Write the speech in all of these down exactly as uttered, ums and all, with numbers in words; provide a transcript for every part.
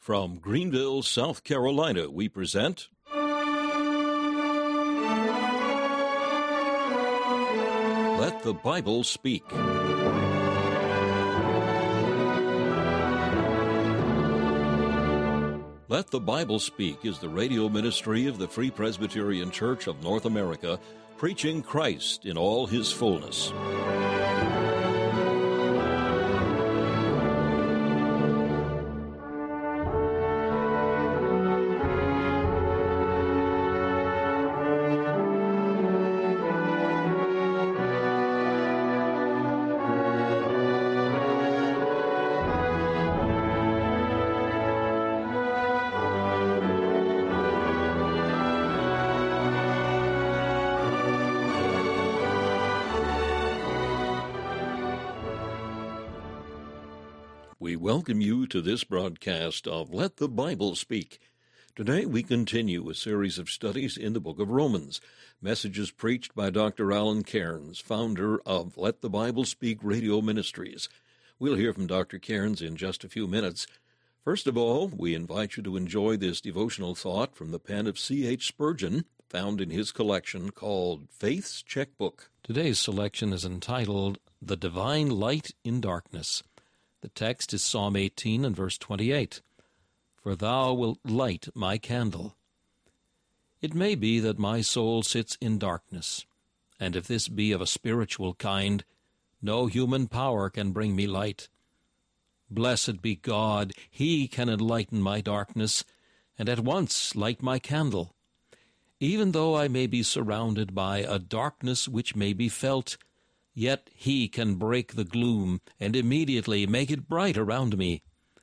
From Greenville, South Carolina, we present Let the Bible Speak. Let the Bible Speak is the radio ministry of the Free Presbyterian Church of North America, preaching Christ in all his fullness. We welcome you to this broadcast of Let the Bible Speak. Today we continue a series of studies in the book of Romans, messages preached by Doctor Alan Cairns, founder of Let the Bible Speak Radio Ministries. We'll hear from Doctor Cairns in just a few minutes. First of all, we invite you to enjoy this devotional thought from the pen of C H Spurgeon, found in his collection called Faith's Checkbook. Today's selection is entitled The Divine Light in Darkness. The text is Psalm eighteen and verse twenty-eight. For thou wilt light my candle. It may be that my soul sits in darkness, and if this be of a spiritual kind, no human power can bring me light. Blessed be God, he can enlighten my darkness, and at once light my candle. Even though I may be surrounded by a darkness which may be felt, yet he can break the gloom and immediately make it bright around me.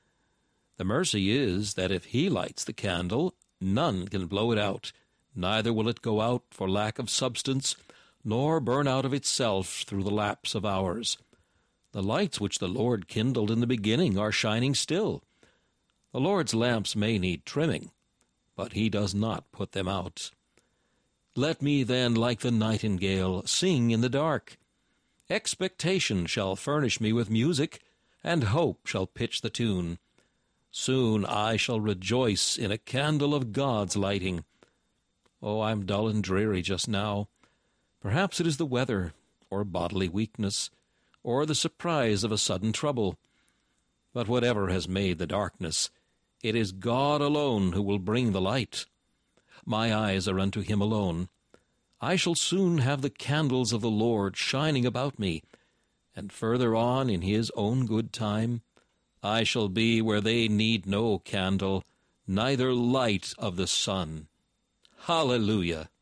The mercy is that if he lights the candle, none can blow it out, neither will it go out for lack of substance, nor burn out of itself through the lapse of hours. The lights which the Lord kindled in the beginning are shining still. The Lord's lamps may need trimming, but he does not put them out. Let me then, like the nightingale, sing in the dark. Expectation shall furnish me with music, and hope shall pitch the tune. Soon I shall rejoice in a candle of God's lighting. Oh, I'm dull and dreary just now. Perhaps it is the weather, or bodily weakness, or the surprise of a sudden trouble. But whatever has made the darkness, it is God alone who will bring the light. My eyes are unto him alone. I shall soon have the candles of the Lord shining about me, and further on in his own good time, I shall be where they need no candle, neither light of the sun. Hallelujah!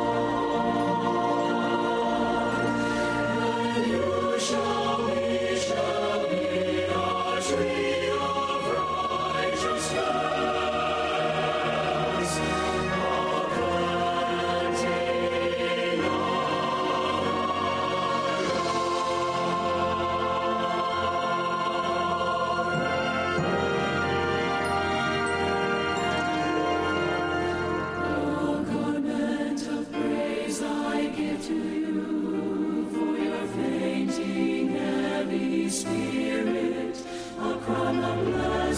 shall we shall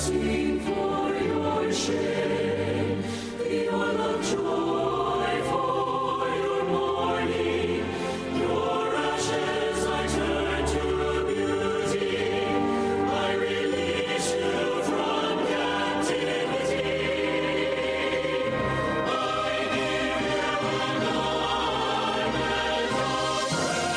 sing for your shame, the oil of joy for your mourning. Your ashes I turn to beauty. I release you from captivity. I give you a garment of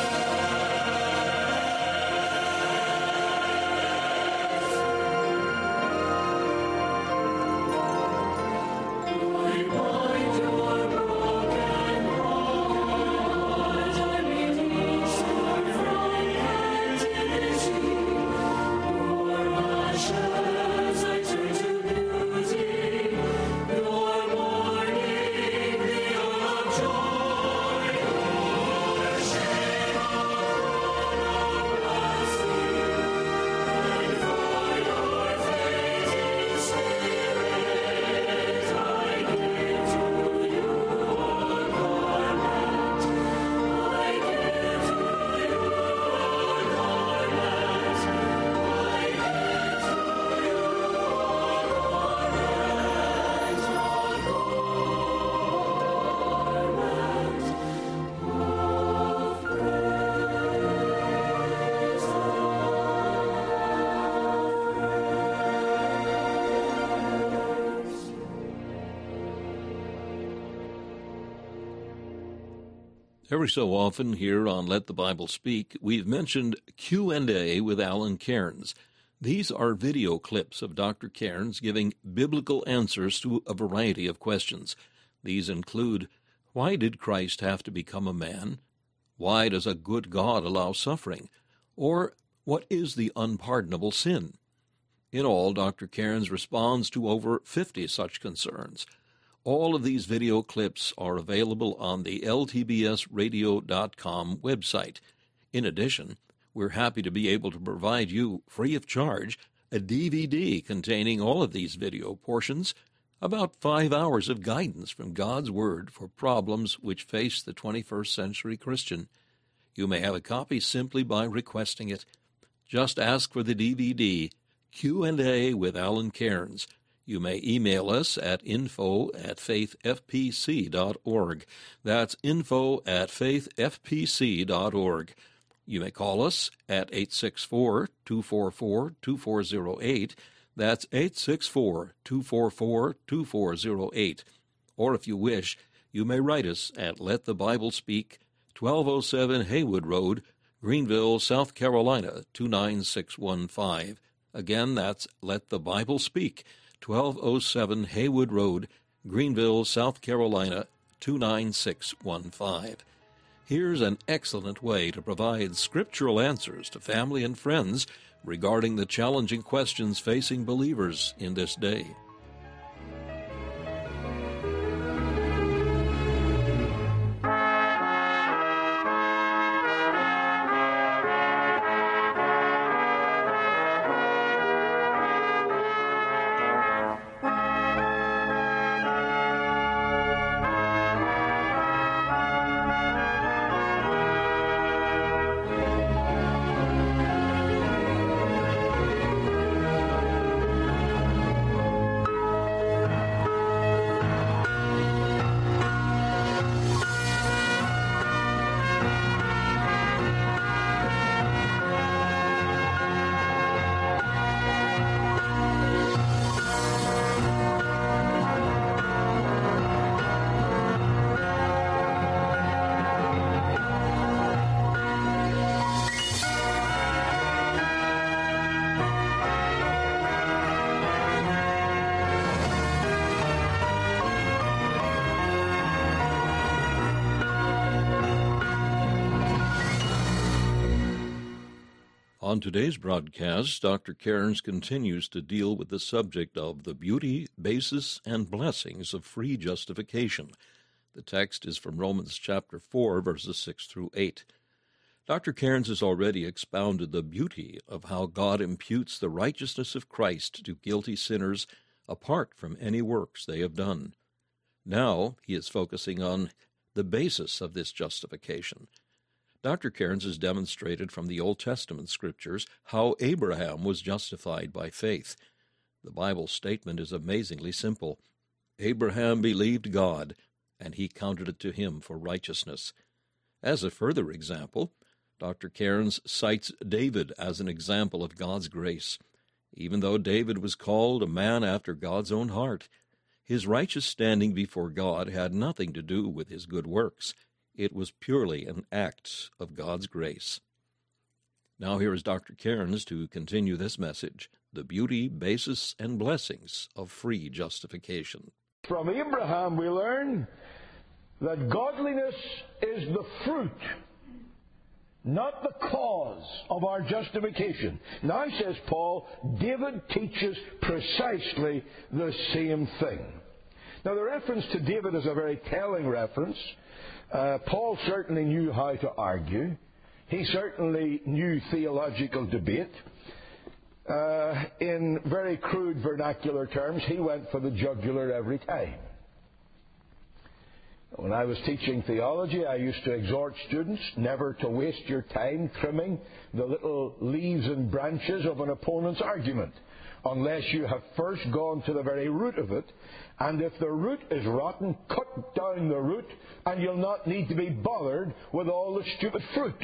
I bind your broken heart. I release you from captivity. Your ashes I turn to beauty. Your mourning the oil of joy. Your shame a crown of blessing. And for your fading spirit I give to you a garment. I give to you a garment. I give to you Every so often here on Let the Bible Speak, we've mentioned Q and A with Alan Cairns. These are video clips of Doctor Cairns giving biblical answers to a variety of questions. These include, why did Christ have to become a man? Why does a good God allow suffering? Or, what is the unpardonable sin? In all, Doctor Cairns responds to over fifty such concerns. All of these video clips are available on the L T B S radio dot com website. In addition, we're happy to be able to provide you, free of charge, a D V D containing all of these video portions, about five hours of guidance from God's Word for problems which face the twenty-first century Christian. You may have a copy simply by requesting it. Just ask for the D V D, Q and A with Alan Cairns. You may email us at info at faith f p c dot org. That's info at faith f p c dot org. You may call us at eight six four, two four four, two four zero eight. That's eight six four, two four four, two four zero eight. Or if you wish, you may write us at Let the Bible Speak, twelve oh seven Haywood Road, Greenville, South Carolina, two nine six one five. Again, that's Let the Bible Speak, twelve oh seven Haywood Road, Greenville, South Carolina, two nine six one five. Here's an excellent way to provide scriptural answers to family and friends regarding the challenging questions facing believers in this day. On today's broadcast, Doctor Cairns continues to deal with the subject of the beauty, basis, and blessings of free justification. The text is from Romans chapter four, verses six through eight. Doctor Cairns has already expounded the beauty of how God imputes the righteousness of Christ to guilty sinners apart from any works they have done. Now he is focusing on the basis of this justification. Doctor Cairns has demonstrated from the Old Testament scriptures how Abraham was justified by faith. The Bible statement is amazingly simple. Abraham believed God, and he counted it to him for righteousness. As a further example, Doctor Cairns cites David as an example of God's grace. Even though David was called a man after God's own heart, his righteous standing before God had nothing to do with his good works. It was purely an act of God's grace. Now here is Doctor Cairns to continue this message, the beauty, basis, and blessings of free justification. From Abraham we learn that godliness is the fruit, not the cause of our justification. Now, says Paul, David teaches precisely the same thing. Now, the reference to David is a very telling reference. Uh, Paul certainly knew how to argue. He certainly knew theological debate. Uh, in very crude vernacular terms, he went for the jugular every time. When I was teaching theology, I used to exhort students never to waste your time trimming the little leaves and branches of an opponent's argument unless you have first gone to the very root of it. And if the root is rotten, cut down the root, and you'll not need to be bothered with all the stupid fruit.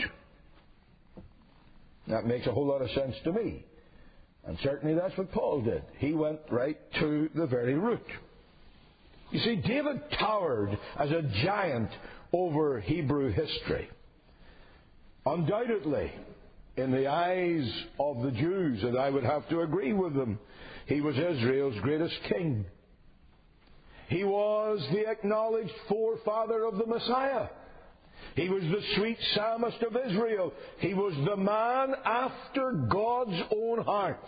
That makes a whole lot of sense to me. And certainly that's what Paul did. He went right to the very root. You see, David towered as a giant over Hebrew history. Undoubtedly, in the eyes of the Jews, and I would have to agree with them, he was Israel's greatest king. He was the acknowledged forefather of the Messiah. He was the sweet psalmist of Israel. He was the man after God's own heart.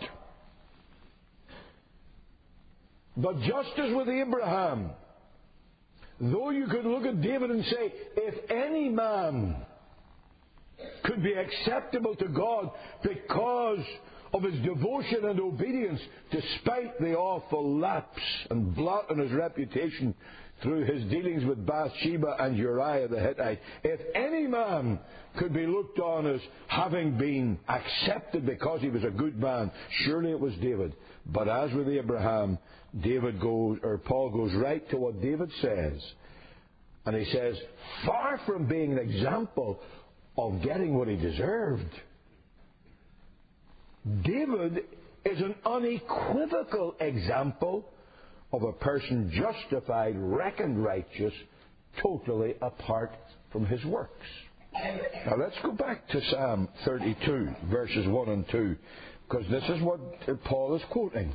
But just as with Abraham, though you could look at David and say, if any man could be acceptable to God because of his devotion and obedience, despite the awful lapse and blot on his reputation through his dealings with Bathsheba and Uriah the Hittite, if any man could be looked on as having been accepted because he was a good man, surely it was David. But as with Abraham, David goes, or Paul goes right to what David says. And he says, far from being an example of getting what he deserved, David is an unequivocal example of a person justified, reckoned righteous, totally apart from his works. Now let's go back to Psalm thirty-two, verses one and two, because this is what Paul is quoting.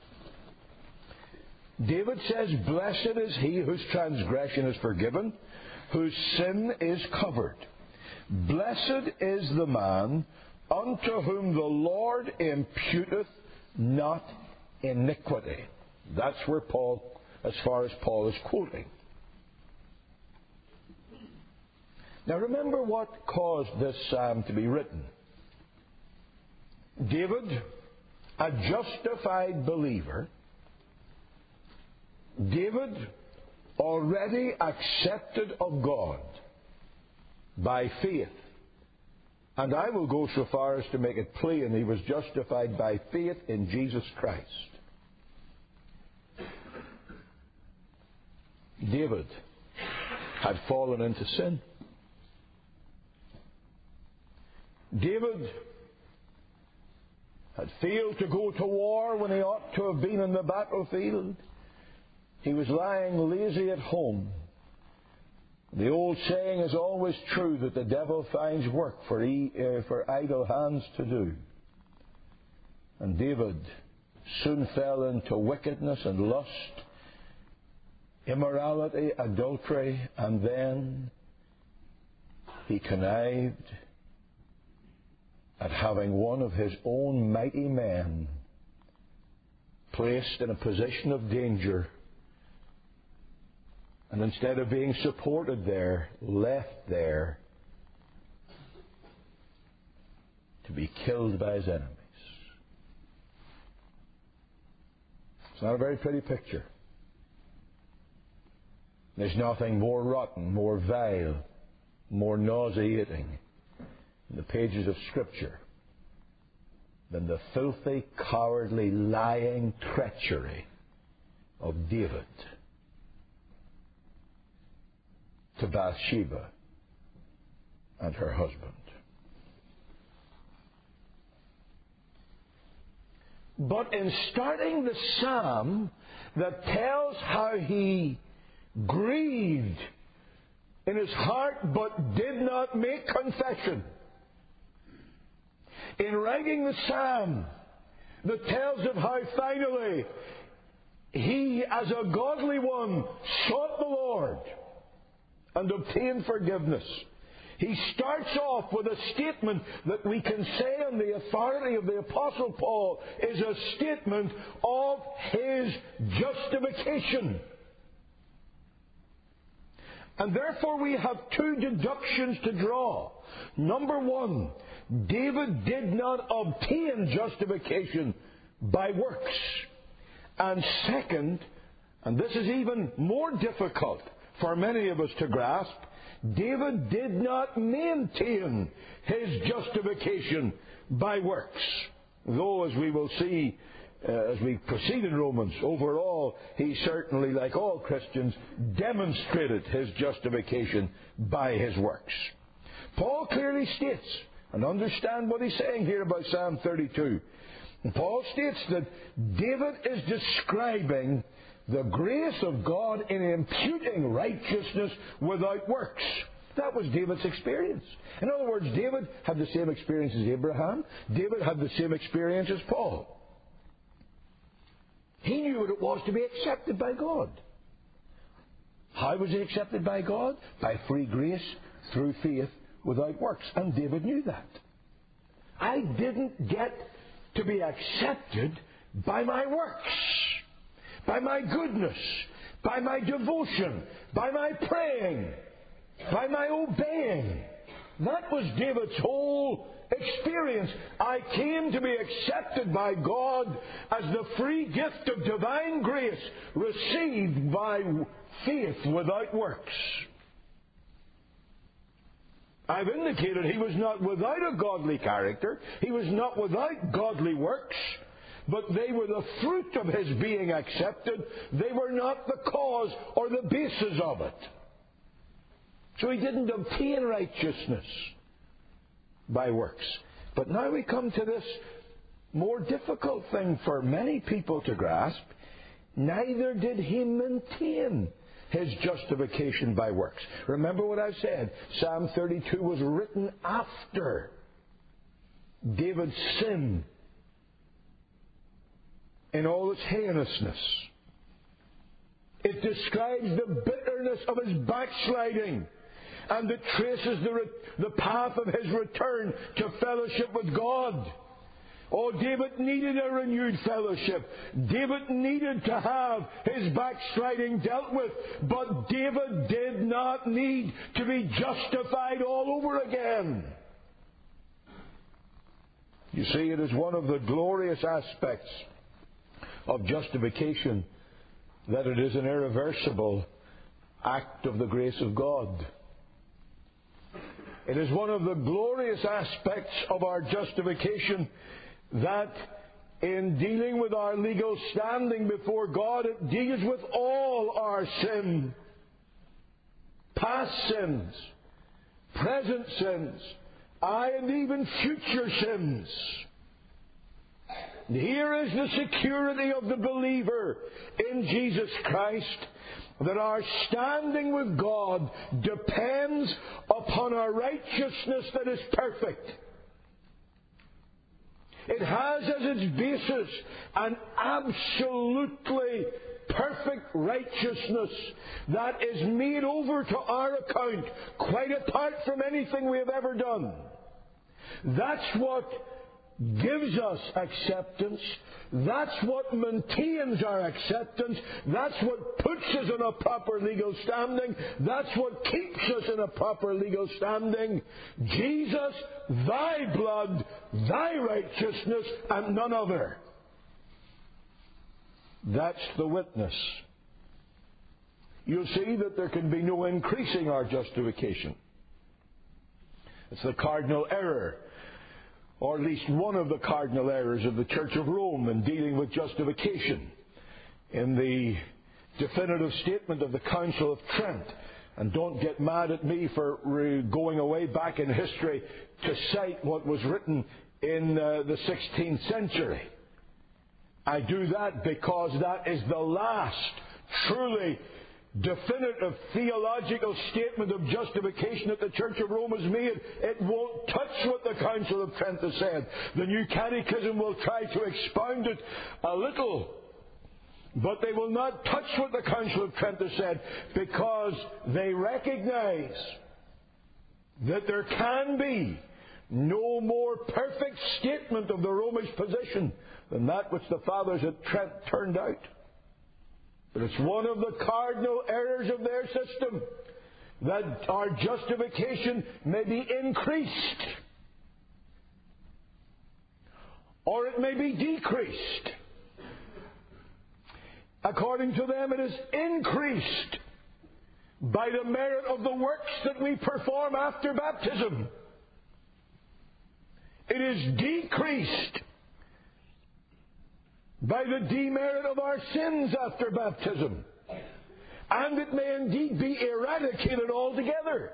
David says, blessed is he whose transgression is forgiven, whose sin is covered. Blessed is the man unto whom the Lord imputeth not iniquity. That's where Paul, as far as Paul is quoting. Now remember what caused this psalm to be written. David, a justified believer, David, already accepted of God by faith. And I will go so far as to make it plain he was justified by faith in Jesus Christ. David had fallen into sin. David had failed to go to war when he ought to have been in the battlefield. He was lying lazy at home. The old saying is always true that the devil finds work for, e, uh, for idle hands to do. And David soon fell into wickedness and lust, immorality, adultery, and then he connived at having one of his own mighty men placed in a position of danger, and instead of being supported there, left there to be killed by his enemies. It's not a very pretty picture. There's nothing more rotten, more vile, more nauseating in the pages of Scripture than the filthy, cowardly, lying treachery of David to Bathsheba and her husband. But in starting the psalm that tells how he grieved in his heart but did not make confession, in writing the psalm that tells of how finally he, as a godly one, sought the Lord and obtained forgiveness, he starts off with a statement that we can say on the authority of the Apostle Paul is a statement of his justification. And therefore we have two deductions to draw. Number one, David did not obtain justification by works. And second, and this is even more difficult for many of us to grasp, David did not maintain his justification by works. Though, as we will see uh, as we proceed in Romans, overall, he certainly, like all Christians, demonstrated his justification by his works. Paul clearly states, and understand what he's saying here about Psalm thirty-two. And Paul states that David is describing the grace of God in imputing righteousness without works. That was David's experience. In other words, David had the same experience as Abraham. David had the same experience as Paul. He knew what it was to be accepted by God. How was he accepted by God? By free grace through faith without works. And David knew that. I didn't get to be accepted by my works, by my goodness, by my devotion, by my praying, by my obeying. That was David's whole experience. I came to be accepted by God as the free gift of divine grace received by faith without works. I've indicated he was not without a godly character. He was not without godly works. But they were the fruit of his being accepted. They were not the cause or the basis of it. So he didn't obtain righteousness by works. But now we come to this more difficult thing for many people to grasp. Neither did he maintain his justification by works. Remember what I said. Psalm thirty-two was written after David's sin in all its heinousness. It describes the bitterness of his backsliding, and it traces the, re- the path of his return to fellowship with God. Oh, David needed a renewed fellowship. David needed to have his backsliding dealt with. But David did not need to be justified all over again. You see, it is one of the glorious aspects of justification that it is an irreversible act of the grace of God. It is one of the glorious aspects of our justification that in dealing with our legal standing before God, it deals with all our sin. Past sins, present sins, aye, and even future sins. Here is the security of the believer in Jesus Christ, that our standing with God depends upon a righteousness that is perfect. It has as its basis an absolutely perfect righteousness that is made over to our account, quite apart from anything we have ever done. That's what gives us acceptance. That's what maintains our acceptance. That's what puts us in a proper legal standing. That's what keeps us in a proper legal standing. Jesus, thy blood, thy righteousness, and none other. That's the witness. You'll see that there can be no increasing our justification. It's the cardinal error or at least one of the cardinal errors of the Church of Rome in dealing with justification in the definitive statement of the Council of Trent. And don't get mad at me for re- going away back in history to cite what was written in uh, the sixteenth century. I do that because that is the last truly definitive theological statement of justification that the Church of Rome has made. It won't touch what the Council of Trent has said. The New Catechism will try to expound it a little, but they will not touch what the Council of Trent has said, because they recognize that there can be no more perfect statement of the Romish position than that which the Fathers at Trent turned out. But it's one of the cardinal errors of their system that our justification may be increased, or it may be decreased. According to them, it is increased by the merit of the works that we perform after baptism. It is decreased by the demerit of our sins after baptism. And it may indeed be eradicated altogether.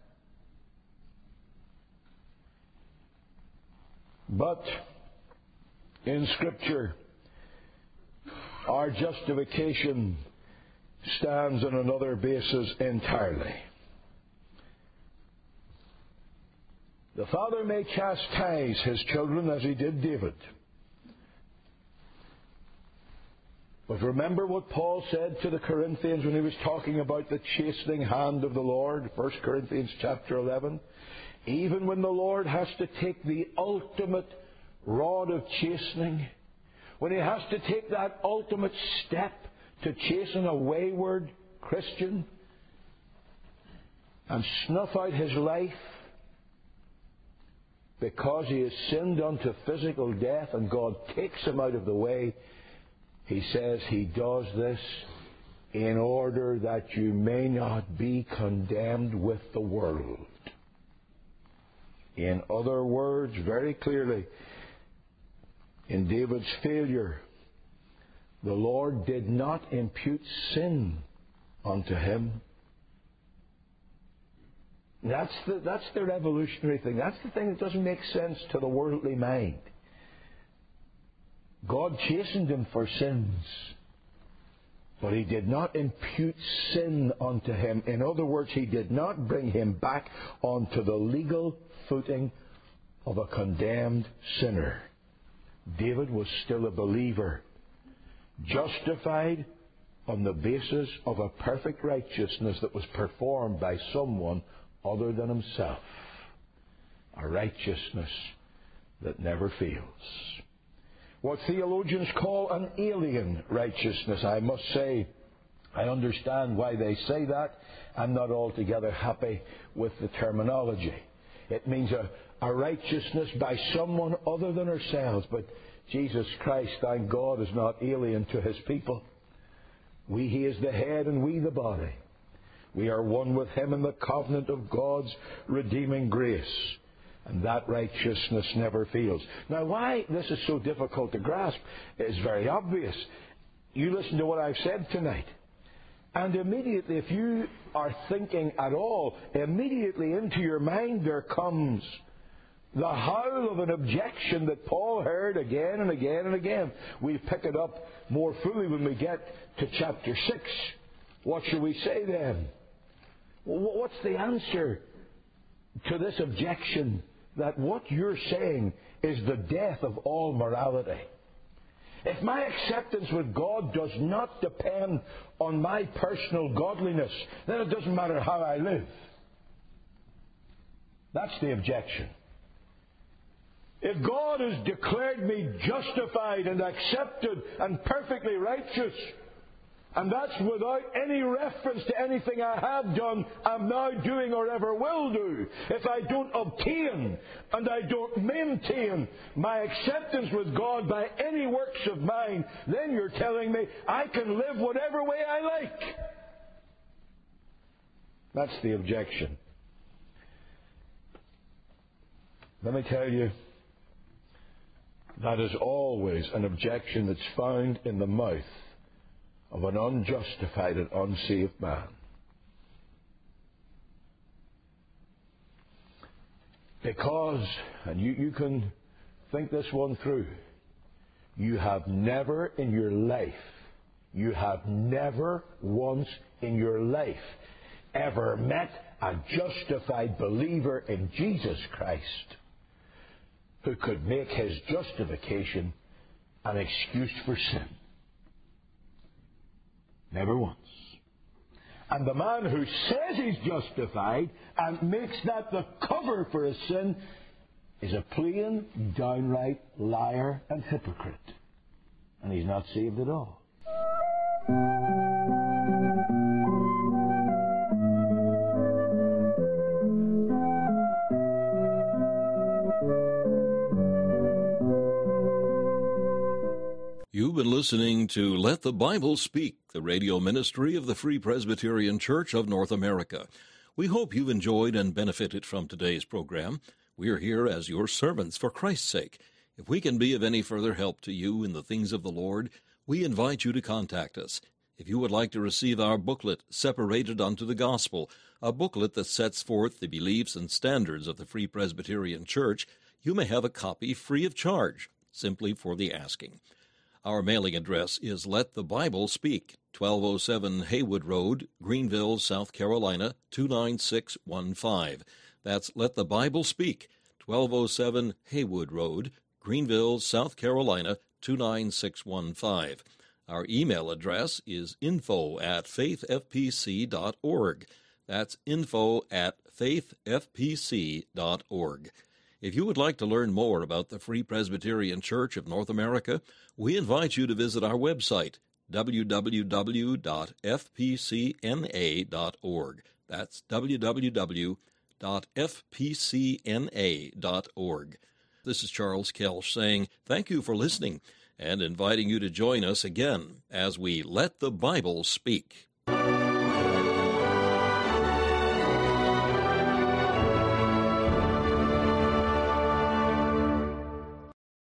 But in Scripture, our justification stands on another basis entirely. The Father may chastise His children as He did David. But remember what Paul said to the Corinthians when he was talking about the chastening hand of the Lord, First Corinthians chapter eleven. Even when the Lord has to take the ultimate rod of chastening, when He has to take that ultimate step to chasten a wayward Christian and snuff out his life because he has sinned unto physical death, and God takes him out of the way, He says He does this in order that you may not be condemned with the world. In other words, very clearly, in David's failure, the Lord did not impute sin unto him. That's the, that's the revolutionary thing. That's the thing that doesn't make sense to the worldly mind. God chastened him for sins, but He did not impute sin unto him. In other words, He did not bring him back onto the legal footing of a condemned sinner. David was still a believer, justified on the basis of a perfect righteousness that was performed by someone other than himself. A righteousness that never fails. What theologians call an alien righteousness. I must say, I understand why they say that. I'm not altogether happy with the terminology. It means a, a righteousness by someone other than ourselves. But Jesus Christ, thank God, is not alien to His people. We, He is the head and we the body. We are one with Him in the covenant of God's redeeming grace. And that righteousness never fails. Now, why this is so difficult to grasp is very obvious. You listen to what I've said tonight, and immediately, if you are thinking at all, immediately into your mind there comes the howl of an objection that Paul heard again and again and again. We'll pick it up more fully when we get to chapter six. What shall we say then? Well, what's the answer to this objection that what you're saying is the death of all morality? If my acceptance with God does not depend on my personal godliness, then it doesn't matter how I live. That's the objection. If God has declared me justified and accepted and perfectly righteous, and that's without any reference to anything I have done, I'm now doing, or ever will do, if I don't obtain and I don't maintain my acceptance with God by any works of mine, then you're telling me I can live whatever way I like. That's the objection. Let me tell you, That is always an objection that's found in the mouth of an unjustified and unsaved man. Because, and you, you can think this one through, you have never in your life, you have never once in your life ever met a justified believer in Jesus Christ who could make his justification an excuse for sin. Never once. And the man who says he's justified and makes that the cover for his sin is a plain, downright liar and hypocrite. And he's not saved at all. You've been listening to Let the Bible Speak, the radio ministry of the Free Presbyterian Church of North America. We hope you've enjoyed and benefited from today's program. We are here as your servants for Christ's sake. If we can be of any further help to you in the things of the Lord, we invite you to contact us. If you would like to receive our booklet, Separated unto the Gospel, a booklet that sets forth the beliefs and standards of the Free Presbyterian Church, you may have a copy free of charge, simply for the asking. Our mailing address is Let the Bible Speak, twelve oh seven Haywood Road, Greenville, South Carolina, two nine six one five. That's Let the Bible Speak, twelve oh seven Haywood Road, Greenville, South Carolina, two nine six one five. Our email address is info at faith f p c dot org. That's info at faith f p c dot org. If you would like to learn more about the Free Presbyterian Church of North America, we invite you to visit our website, w w w dot f p c n a dot org. That's w w w dot f p c n a dot org. This is Charles Kelsch saying thank you for listening and inviting you to join us again as we Let the Bible Speak.